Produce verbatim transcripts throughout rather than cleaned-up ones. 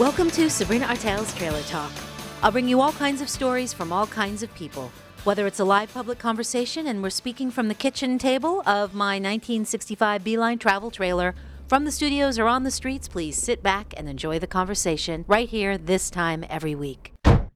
Welcome to Sabrina Artel's Trailer Talk. I'll bring you all kinds of stories from all kinds of people. Whether it's a live public conversation and we're speaking from the kitchen table of my nineteen sixty-five Beeline travel trailer, from the studios or on the streets, please sit back and enjoy the conversation right here this time every week.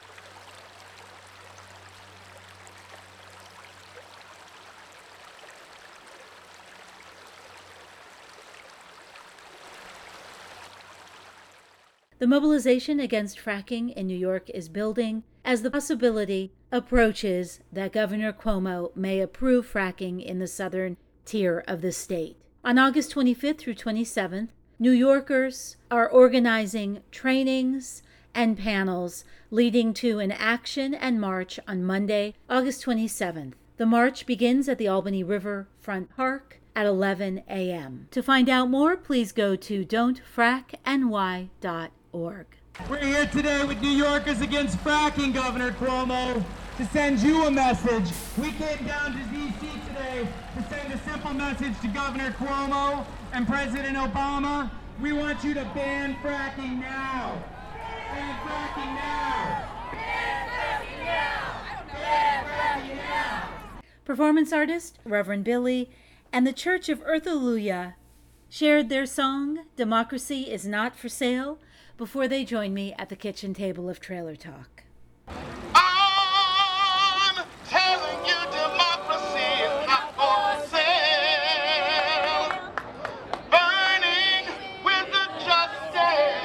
The mobilization against fracking in New York is building as the possibility approaches that Governor Cuomo may approve fracking in the southern tier of the state. On August twenty-fifth through twenty-seventh, New Yorkers are organizing trainings and panels leading to an action and march on Monday, August twenty-seventh. The march begins at the Albany Riverfront Park at eleven a.m. To find out more, please go to don't frack N Y dot org. We're here today with New Yorkers Against Fracking, Governor Cuomo, to send you a message. We came down to D C today to send a simple message to Governor Cuomo and President Obama. We want you to ban fracking now. Ban fracking now. Ban fracking now. Ban fracking now. Performance artist Reverend Billy and the Church of Earthalluia shared their song, Democracy is Not for Sale, before they joined me at the kitchen table of Trailer Talk. I'm telling you, democracy is not for sale. Burning with the justice.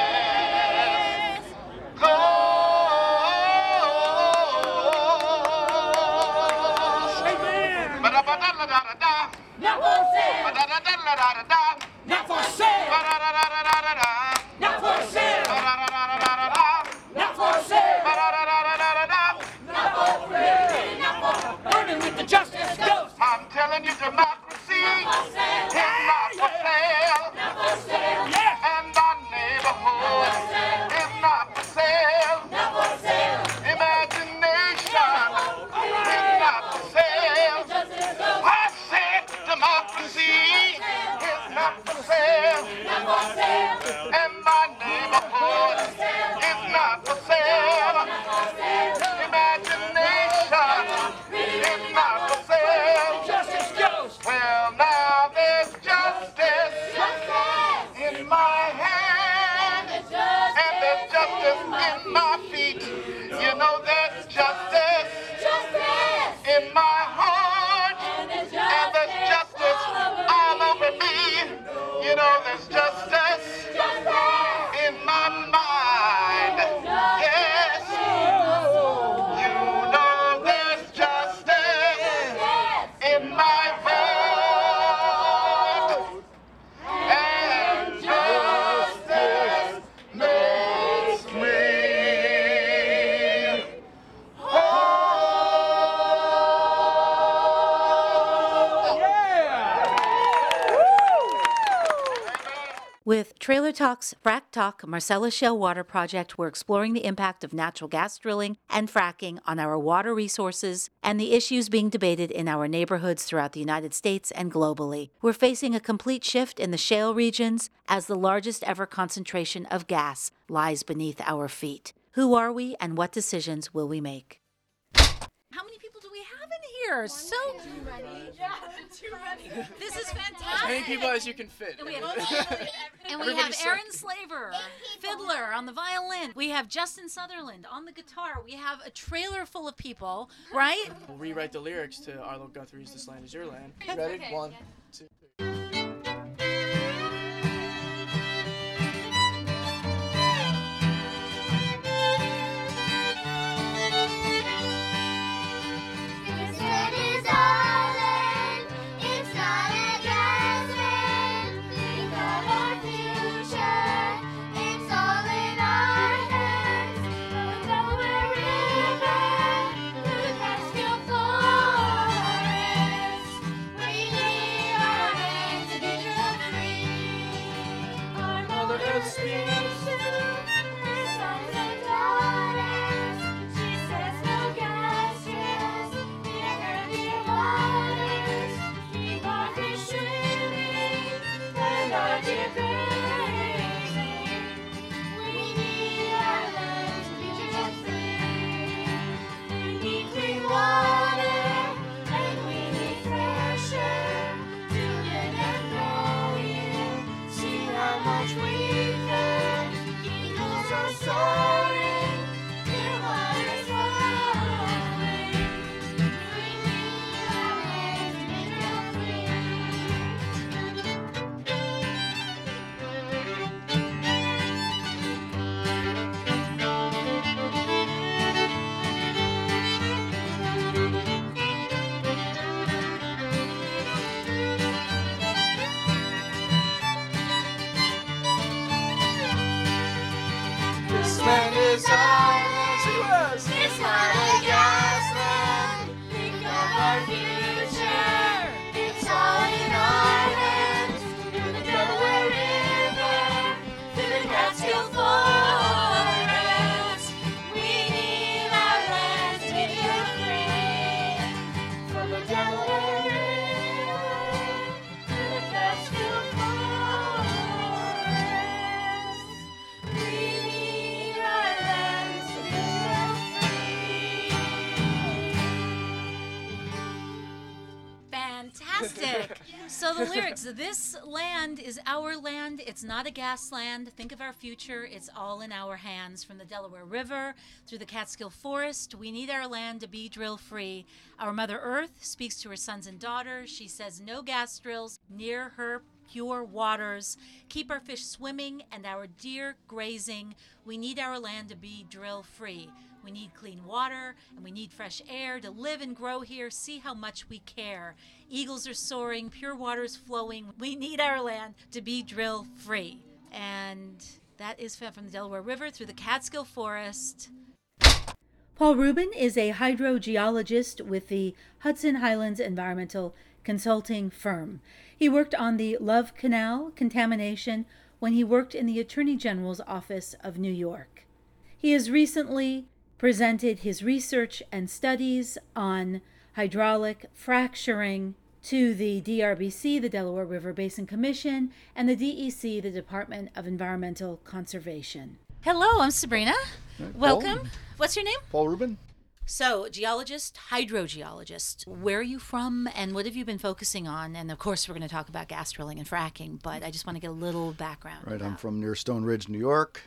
Amen. Ba-da-ba-da-da-da-da. Not for sale. Ba-da-da-da-da-da-da. Not for sale. Ba-da-da-da-da-da-da. Not for sale. Ba-da-da-da-da-da-da. Not for sale. Ba-da-da-da-da-da-da. Not for free. Not for burning with the justice ghost. I'm telling you, democracy is not for sale. Not for sale. Yeah. And our neighborhood is not for sale. Not for sale. Imagination is not for sale. Justice ghost. I said democracy is not for sale. Not for sale. And my neighborhood is not for sale. Imagination is not for sale. Justice ghost. Well, now there's justice in my hand, and there's justice in my feet. You know there's justice in my heart, and there's justice all over me. You know there's justice in my mind. Yes, you know there's justice in my vote, and justice makes me whole. With Trailer Talk's Frack Talk Marcellus Shale Water Project, we're exploring the impact of natural gas drilling and fracking on our water resources and the issues being debated in our neighborhoods throughout the United States and globally. We're facing a complete shift in the shale regions as the largest ever concentration of gas lies beneath our feet. Who are we and what decisions will we make? How many people do we have in here? So this is fantastic. As many people as you can fit. And we have, and we have Aaron Slaver, fiddler on the violin. We have Justin Sutherland on the guitar. We have a trailer full of people, right? We'll rewrite the lyrics to Arlo Guthrie's This Land Is Your Land. Ready? Okay. One, two. This land is our land. It's not a gas land. We got our future. It's all in our hands. The Delaware River, through the Catskill Forest, bringing our waters soaring, clear waters flowing. We need our land to be real free. This land is ours. It's not a gasland. Think of our future. It's all in our hands. Through the Delaware River, through the Catskill Forest, we need our land to be free. From the Delaware River, through the Catskill Forest, we need our land to be Fantastic. So the lyrics, this land is our land. It's not a gas land. Think of our future. It's all in our hands. From the Delaware River through the Catskill Forest, we need our land to be drill free. Our Mother Earth speaks to her sons and daughters. She says no gas drills near her pure waters. Keep our fish swimming and our deer grazing. We need our land to be drill free. We need clean water and we need fresh air to live and grow here. See how much we care. Eagles are soaring, pure waters flowing. We need our land to be drill free. And that is from the Delaware River through the Catskill Forest. Paul Rubin is a hydrogeologist with the Hudson Highlands Environmental Consulting Firm. He worked on the Love Canal contamination when he worked in the Attorney General's office of New York. He has recently presented his research and studies on hydraulic fracturing to the D R B C, the Delaware River Basin Commission, and the D E C, the Department of Environmental Conservation. Hello, I'm Sabrina. Right, Welcome. Paul. What's your name? Paul Rubin. So, geologist, hydrogeologist. Where are you from and what have you been focusing on? And of course, we're going to talk about gas drilling and fracking, but I just want to get a little background. Right, I'm about- from near Stone Ridge, New York,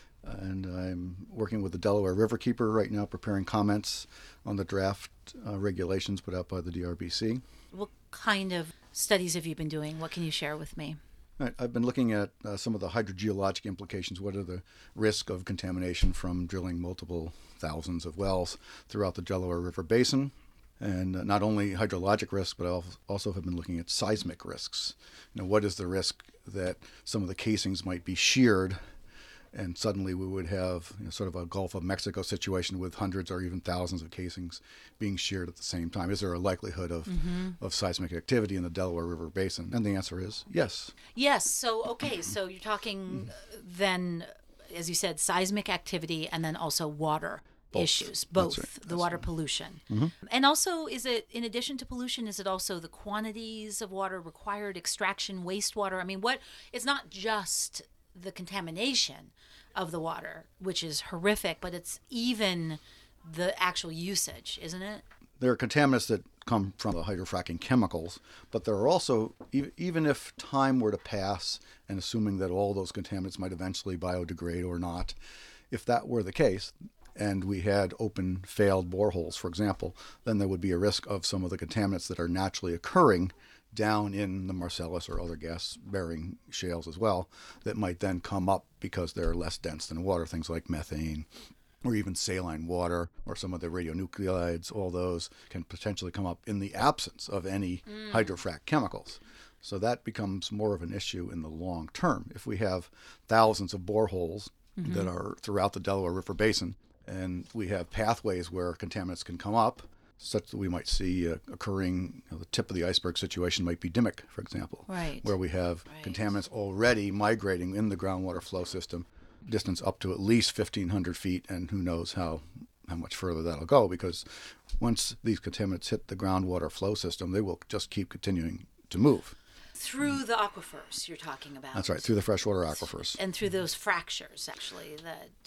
and I'm working with the Delaware Riverkeeper right now, preparing comments on the draft uh, regulations put out by the D R B C. What kind of studies have you been doing? What can you share with me? Right, I've been looking at uh, some of the hydrogeologic implications. What are the risks of contamination from drilling multiple thousands of wells throughout the Delaware River Basin? And uh, not only hydrologic risks, but I also have been looking at seismic risks. You know, what is the risk that some of the casings might be sheared and suddenly we would have, you know, sort of a Gulf of Mexico situation with hundreds or even thousands of casings being sheared at the same time? Is there a likelihood of, mm-hmm. of seismic activity in the Delaware River Basin? And the answer is yes. Yes. So, okay. So you're talking then, as you said, seismic activity and then also water Both. issues, both. That's right. The That's water right. pollution. Mm-hmm. And also, is it, in addition to pollution, is it also the quantities of water required, extraction, wastewater? I mean, what, it's not just the contamination of the water, which is horrific, but it's even the actual usage, isn't it? There are contaminants that come from the hydrofracking chemicals, but there are also, e- even if time were to pass, and assuming that all those contaminants might eventually biodegrade or not, if that were the case, and we had open failed boreholes, for example, then there would be a risk of some of the contaminants that are naturally occurring down in the Marcellus or other gas-bearing shales as well that might then come up because they're less dense than water, things like methane or even saline water or some of the radionuclides. All those can potentially come up in the absence of any mm. hydrofrac chemicals. So that becomes more of an issue in the long term. If we have thousands of boreholes mm-hmm. that are throughout the Delaware River Basin and we have pathways where contaminants can come up, such that we might see uh, occurring, you know, the tip of the iceberg situation might be Dimmock, for example, right. where we have right. contaminants already migrating in the groundwater flow system, distance up to at least fifteen hundred feet, and who knows how, how much further that'll go, because once these contaminants hit the groundwater flow system, they will just keep continuing to move. Through the aquifers you're talking about. That's right, through the freshwater aquifers. And through those fractures, actually, that...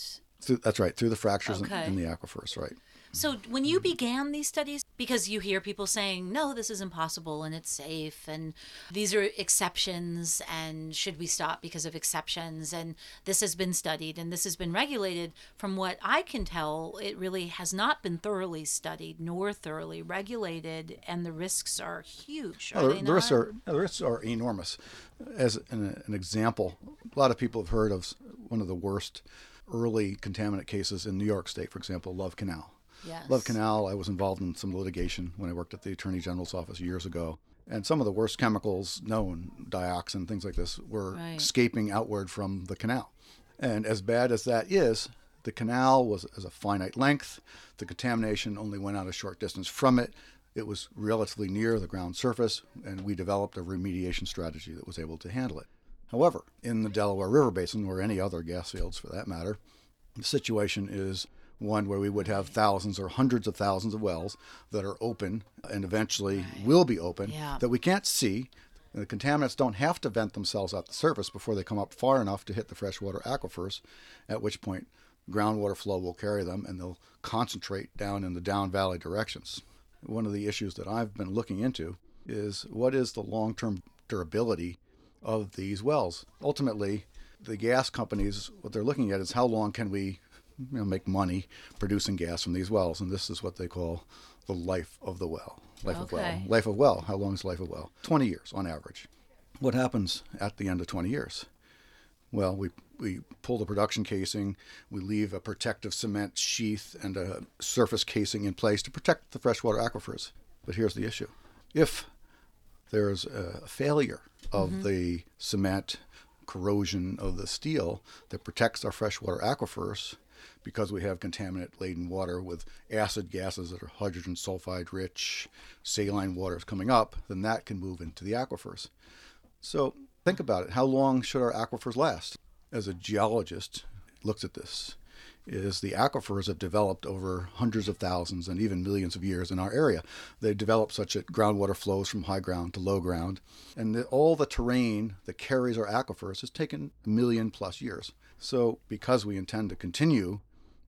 Through, that's right, through the fractures in- Okay. in the aquifers, right. So when you began these studies, because you hear people saying, no, this is impossible and it's safe and these are exceptions and should we stop because of exceptions, and this has been studied and this has been regulated, from what I can tell, it really has not been thoroughly studied nor thoroughly regulated, and the risks are huge. Are Oh, they the, not? the risks are the risks are enormous. As an, an example, a lot of people have heard of s- one of the worst early contaminant cases in New York State, for example, Love Canal. Yes. Love Canal, I was involved in some litigation when I worked at the Attorney General's office years ago. And some of the worst chemicals known, dioxin, things like this, were Right. escaping outward from the canal. And as bad as that is, the canal was as a finite length. The contamination only went out a short distance from it. It was relatively near the ground surface, and we developed a remediation strategy that was able to handle it. However, in the Delaware River Basin, or any other gas fields for that matter, the situation is one where we would have thousands or hundreds of thousands of wells that are open and eventually will be open Yeah. that we can't see. The contaminants don't have to vent themselves at the surface before they come up far enough to hit the freshwater aquifers, at which point groundwater flow will carry them and they'll concentrate down in the down valley directions. One of the issues that I've been looking into is what is the long-term durability of these wells. Ultimately, the gas companies, what they're looking at is how long can we you know, make money producing gas from these wells, and this is what they call the life of the well. Life of well. Okay. Life of well. How long is life of well? twenty years on average. What happens at the end of twenty years? Well, we we pull the production casing, we leave a protective cement sheath and a surface casing in place to protect the freshwater aquifers. But here's the issue. If there's a failure of Mm-hmm. the cement, corrosion of the steel that protects our freshwater aquifers, because we have contaminant-laden water with acid gases that are hydrogen sulfide rich, saline waters coming up, then that can move into the aquifers. So think about it. How long should our aquifers last? As a geologist looks at this, is the aquifers have developed over hundreds of thousands and even millions of years in our area. They developed such that groundwater flows from high ground to low ground, and the, all the terrain that carries our aquifers has taken a million plus years. So because we intend to continue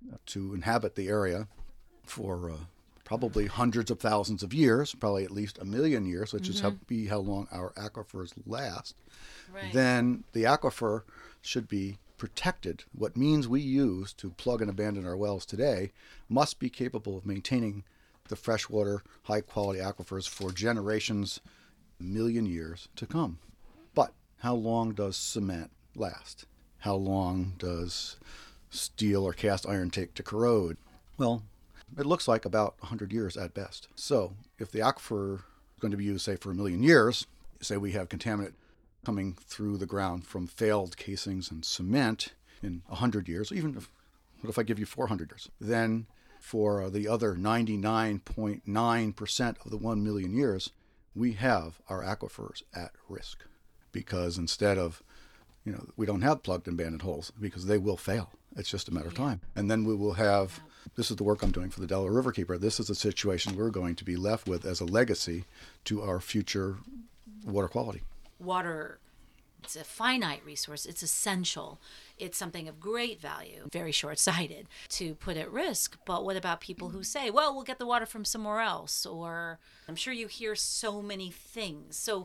to inhabit the area for uh, probably hundreds of thousands of years, probably at least a million years, which is how, be how long our aquifers last, Right. then the aquifer should be protected. What means we use to plug and abandon our wells today must be capable of maintaining the freshwater, high-quality aquifers for generations, a million years to come. But how long does cement last? How long does steel or cast iron take to corrode? Well, it looks like about one hundred years at best. So if the aquifer is going to be used, say, for a million years, say we have contaminant coming through the ground from failed casings and cement in one hundred years, even if, what if I give you four hundred years? Then for uh, the other ninety-nine point nine percent of the one million years, we have our aquifers at risk, because instead of, you know, we don't have plugged and abandoned holes because they will fail. It's just a matter of time. And then we will have, this is the work I'm doing for the Delaware Riverkeeper. This is a situation we're going to be left with as a legacy to our future water quality. Water, it's a finite resource. It's essential. It's something of great value, very short-sighted to put at risk. But what about people who say, well, we'll get the water from somewhere else? Or I'm sure you hear so many things. So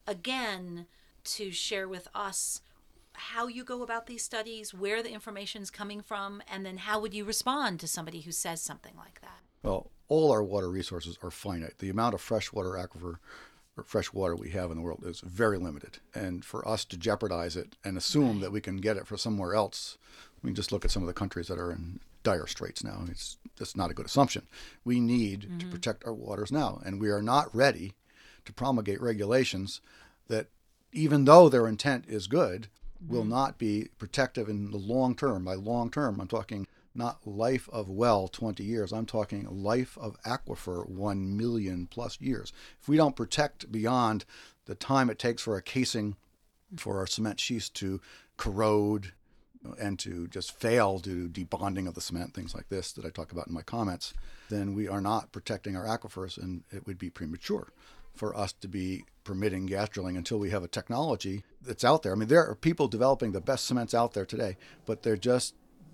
again, to share with us how you go about these studies, where the information's coming from, and then how would you respond to somebody who says something like that? Well, all our water resources are finite. The amount of freshwater aquifer or fresh water we have in the world is very limited. And for us to jeopardize it and assume that we can get it from somewhere else, I mean, just look at some of the countries that are in dire straits now. It's just not a good assumption. We need mm-hmm. to protect our waters now, and we are not ready to promulgate regulations that, even though their intent is good, mm-hmm. will not be protective in the long term. By long term, I'm talking not life of well twenty years. I'm talking life of aquifer one million plus years. If we don't protect beyond the time it takes for a casing for our cement sheaths to corrode and to just fail due to debonding of the cement, things like this that I talk about in my comments, then we are not protecting our aquifers, and it would be premature for us to be permitting gas drilling until we have a technology that's out there. I mean, there are people developing the best cements out there today, but they're just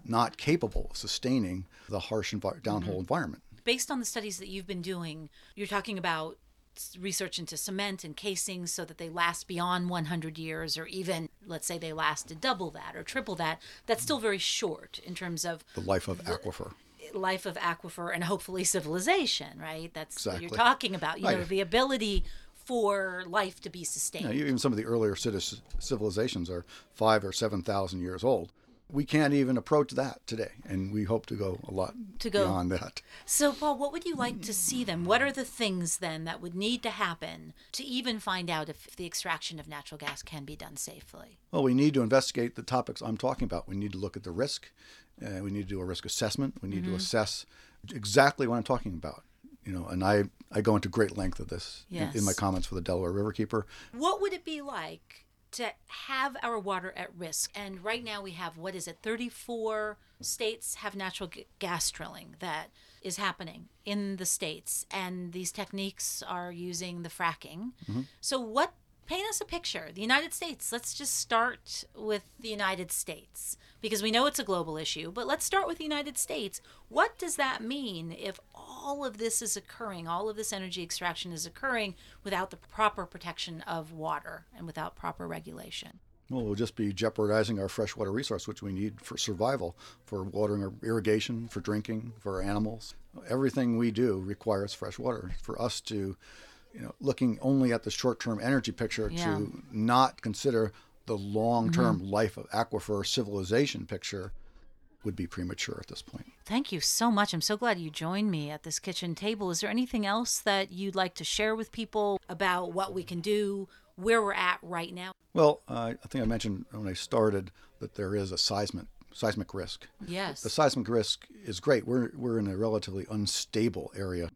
not capable of sustaining the harsh envi- downhole Mm-hmm. environment. Based on the studies that you've been doing, you're talking about s- research into cement and casings so that they last beyond one hundred years, or even, let's say, they lasted double that or triple that. That's still very short in terms of The life of aquifer. life of aquifer and hopefully civilization, right? That's Exactly. what you're talking about. You know, Right. the ability for life to be sustained. You know, even some of the earlier citi- civilizations are five or seven thousand years old. We can't even approach that today, and we hope to go a lot To go- beyond that. So, Paul, what would you like to see then? What are the things then that would need to happen to even find out if the extraction of natural gas can be done safely? Well, we need to investigate the topics I'm talking about. We need to look at the risk. Uh, we need to do a risk assessment. We need Mm-hmm. to assess exactly what I'm talking about. You know, and I, I go into great length of this in- in, my Yes. comments for the Delaware Riverkeeper. What would it be like to have our water at risk? And right now we have, what is it, thirty-four states have natural g- gas drilling that is happening in the states. And these techniques are using the fracking. So what, paint us a picture. The United States, let's just start with the United States, because we know it's a global issue, but let's start with the United States. What does that mean if all of this is occurring, all of this energy extraction is occurring without the proper protection of water and without proper regulation? Well, we'll just be jeopardizing our freshwater resource, which we need for survival, for watering our irrigation, for drinking, for our animals. Everything we do requires fresh water. For us to, you know, looking only at the short-term energy picture, Yeah. to not consider the long-term life of aquifer civilization picture would be premature at this point. Thank you so much. I'm so glad you joined me at this kitchen table. Is there anything else that you'd like to share with people about what we can do, where we're at right now? Well, uh, I think I mentioned when I started that there is a seismic seismic risk. Yes. The seismic risk is great. We're we're in a relatively unstable area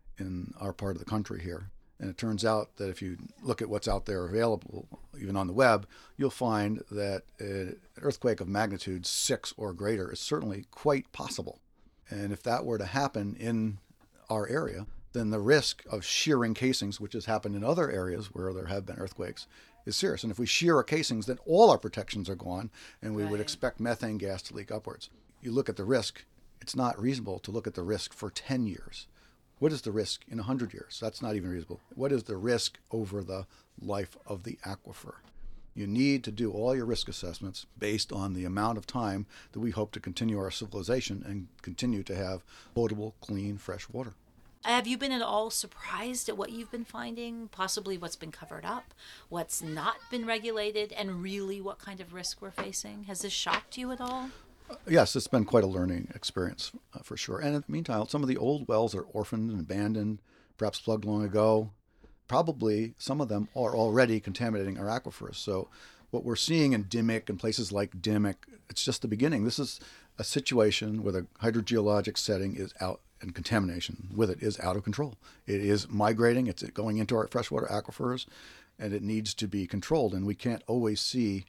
in our part of the country here. And it turns out that if you look at what's out there available, even on the web, you'll find that an earthquake of magnitude six or greater is certainly quite possible. And if that were to happen in our area, then the risk of shearing casings, which has happened in other areas where there have been earthquakes, is serious. And if we shear our casings, then all our protections are gone, and we would Right. expect methane gas to leak upwards. You look at the risk, it's not reasonable to look at the risk for ten years. What is the risk in one hundred years? That's not even reasonable. What is the risk over the life of the aquifer? You need to do all your risk assessments based on the amount of time that we hope to continue our civilization and continue to have potable, clean, fresh water. Have you been at all surprised at what you've been finding, possibly what's been covered up, what's not been regulated, and really what kind of risk we're facing? Has this shocked you at all? Yes, it's been quite a learning experience uh, for sure. And in the meantime, some of the old wells are orphaned and abandoned, perhaps plugged long ago. Probably some of them are already contaminating our aquifers. So what we're seeing in Dimmick and places like Dimmick, it's just the beginning. This is a situation where the hydrogeologic setting is out and contamination with it is out of control. It is migrating, it's going into our freshwater aquifers, and it needs to be controlled. And we can't always see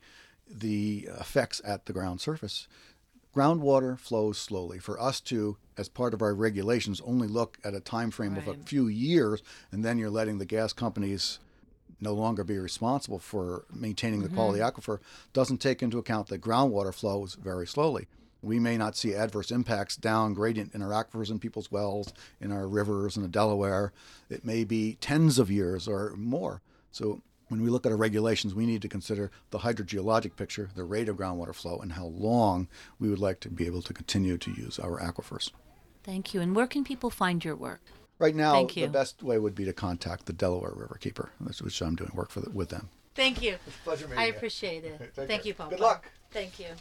the effects at the ground surface. Groundwater flows slowly. For us to, as part of our regulations, only look at a time frame of a Right. few years, and then you're letting the gas companies no longer be responsible for maintaining the quality of the aquifer, doesn't take into account that groundwater flows very slowly. We may not see adverse impacts down gradient in our aquifers in people's wells, in our rivers, in the Delaware. It may be tens of years or more. So when we look at our regulations, we need to consider the hydrogeologic picture, the rate of groundwater flow, and how long we would like to be able to continue to use our aquifers. Thank you. And where can people find your work? Right now, Thank you. the best way would be to contact the Delaware Riverkeeper, which I'm doing work for the, with them. Thank you. It's a pleasure meeting I you. appreciate it. Take Thank care. you, Paul. Good luck. Thank you.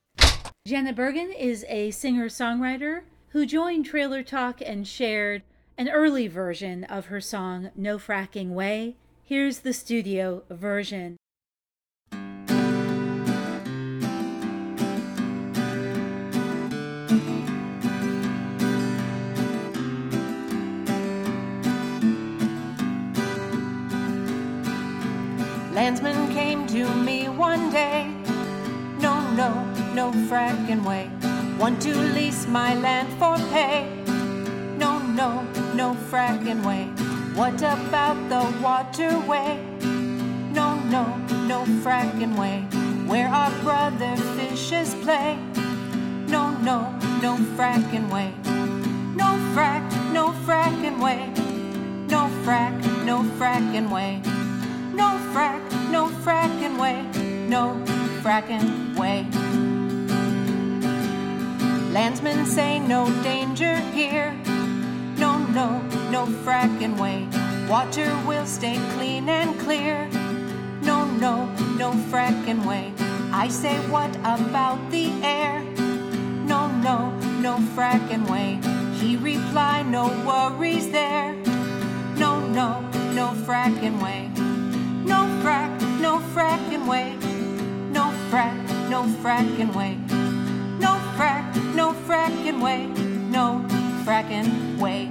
Janet Bergen is a singer-songwriter who joined Trailer Talk and shared an early version of her song No Fracking Way. Here's the studio version. Landsman came to me one day. No, no, no fracking way. Want to lease my land for pay. No, no, no fracking way. What about the waterway? No, no, no fracking way. Where our brother fishes play. No, no, no fracking way. No frack, no fracking way. No frack, no fracking way. No frack, no fracking way. No fracking way. Landsmen say no danger here. No, no, no fracking way. Water will stay clean and clear. No, no, no fracking way. I say, what about the air? No, no, no fracking way. He replied, no worries there. No, no, no fracking way. No frack, no fracking way. No frack, no fracking way. No frack, no fracking way. No fracking way.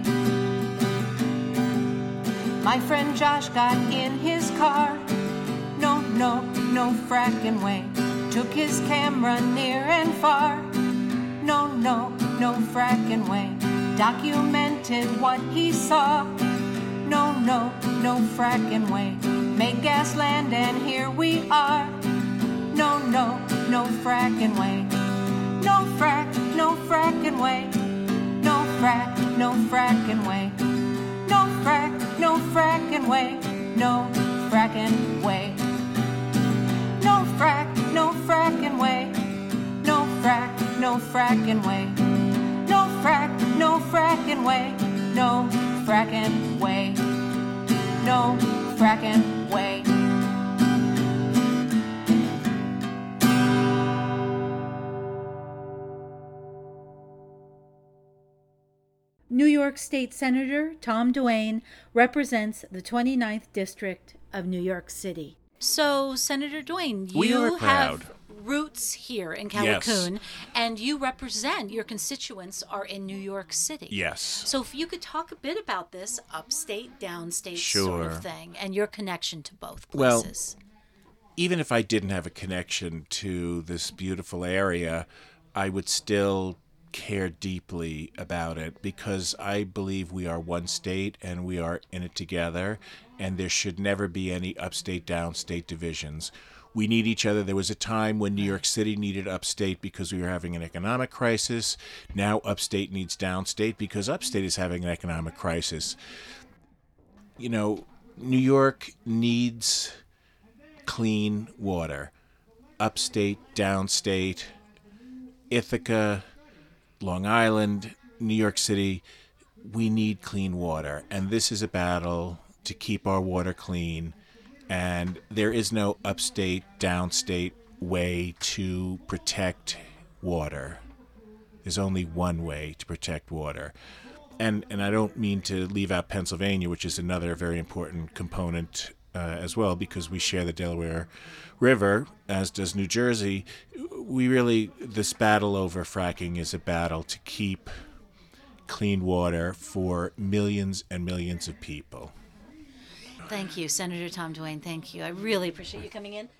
My friend Josh got in his car. No, no, no fracking way. Took his camera near and far. No, no, no fracking way. Documented what he saw. No, no, no fracking way. Made gas land and here we are. No, no, no fracking way. No frack, no fracking way. No frack, no fracking way. No frack, no fracking way. No fracking way. No frack, no fracking way. No frack, no fracking way. No frack, no fracking way. No fracking way. No fracking way. New York State Senator Tom Duane represents the twenty-ninth District of New York City. So, Senator Duane, We you are proud. have roots here in Callicoon, and you represent, your constituents are in New York City. Yes. So if you could talk a bit about this upstate, downstate Sure. sort of thing, and your connection to both Well, places. Even if I didn't have a connection to this beautiful area, I would still care deeply about it because I believe we are one state and we are in it together, and there should never be any upstate, downstate divisions. We need each other. There was a time when New York City needed upstate because we were having an economic crisis. Now upstate needs downstate because upstate is having an economic crisis. You know, New York needs clean water. Upstate, downstate, Ithaca, Long Island, New York City, we need clean water. And this is a battle to keep our water clean. And there is no upstate, downstate way to protect water. There's only one way to protect water. And and I don't mean to leave out Pennsylvania, which is another very important component uh, as well, because we share the Delaware River, as does New Jersey. We really, this battle over fracking is a battle to keep clean water for millions and millions of people. Thank you, Senator Tom Duane. Thank you. I really appreciate you coming in.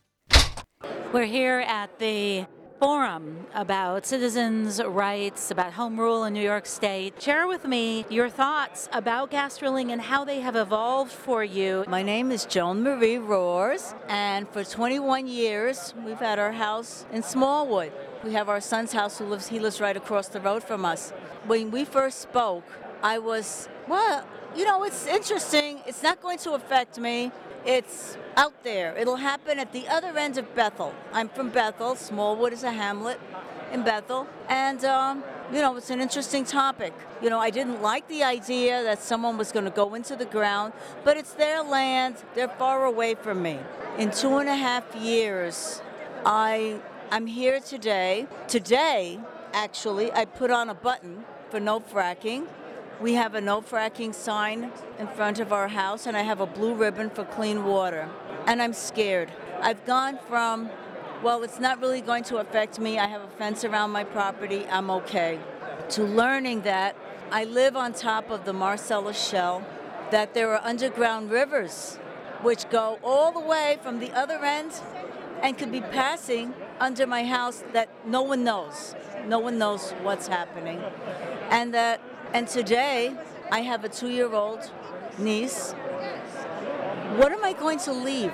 We're here at the forum about citizens' rights, about home rule in New York State. Share with me your thoughts about gas drilling and how they have evolved for you. My name is Joan Marie Roars, and for twenty-one years, we've had our house in Smallwood. We have our son's house who lives, he lives right across the road from us. When we first spoke, I was, well, you know, it's interesting. It's not going to affect me. It's out there. It'll happen at the other end of Bethel. I'm from Bethel. Smallwood is a hamlet in Bethel. And, um, you know, it's an interesting topic. You know, I didn't like the idea that someone was going to go into the ground, but it's their land. They're far away from me. In two and a half years, I, I'm here today. Today, actually, I put on a button for no fracking. We have a no fracking sign in front of our house, and I have a blue ribbon for clean water. And I'm scared. I've gone from, well, it's not really going to affect me. I have a fence around my property. I'm okay. To learning that I live on top of the Marcellus Shell, that there are underground rivers which go all the way from the other end and could be passing under my house that no one knows. No one knows what's happening. And that And today, I have a two-year-old niece. What am I going to leave?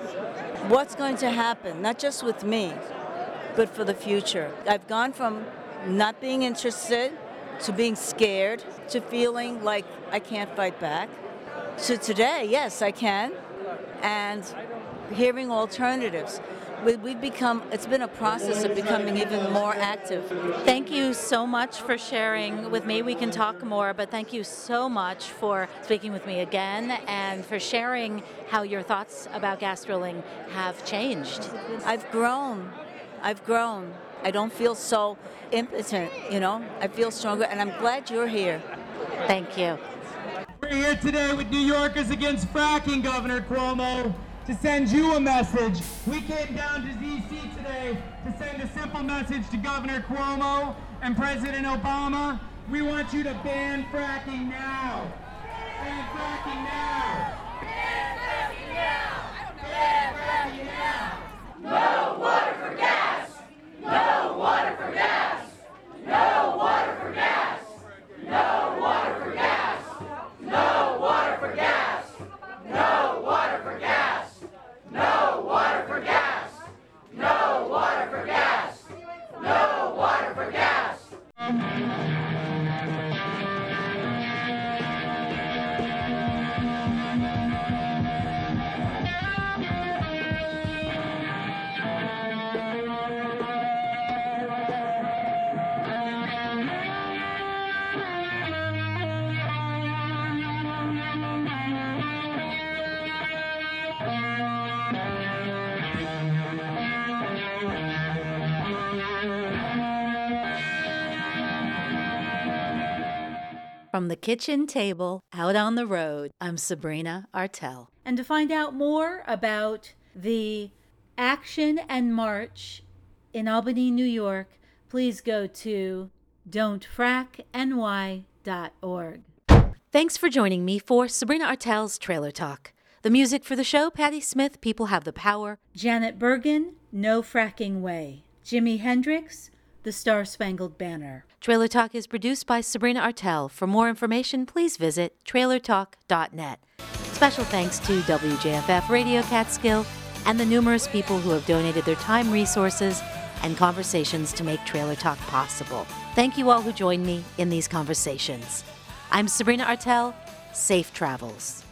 What's going to happen? Not just with me, but for the future. I've gone from not being interested, to being scared, to feeling like I can't fight back. So today, yes, I can, and hearing alternatives. We, we've become, it's been a process of becoming even more active. Thank you so much for sharing with me. We can talk more, but thank you so much for speaking with me again and for sharing how your thoughts about gas drilling have changed. I've grown. I've grown. I don't feel so impotent, you know? I feel stronger, and I'm glad you're here. Thank you. We're here today with New Yorkers Against Fracking, Governor Cuomo, to send you a message. We came down to D C today to send a simple message to Governor Cuomo and President Obama. We want you to ban fracking now. Ban fracking now. Ban fracking now. Ban fracking now. No water for gas! No water for gas! No water for gas! No water for gas! No water for gas! No water for gas! No water for gas! No water for gas! No water for gas! From the kitchen table out on the road, I'm Sabrina Artel. And to find out more about the action and march in Albany, New York, please go to don't frack N Y dot org. Thanks for joining me for Sabrina Artel's Trailer Talk. The music for the show, Patti Smith, People Have the Power. Janet Bergen, No Fracking Way. Jimi Hendrix, The Star-Spangled Banner. Trailer Talk is produced by Sabrina Artel. For more information, please visit trailer talk dot net. Special thanks to W J F F Radio Catskill and the numerous people who have donated their time, resources, and conversations to make Trailer Talk possible. Thank you all who joined me in these conversations. I'm Sabrina Artel. Safe travels.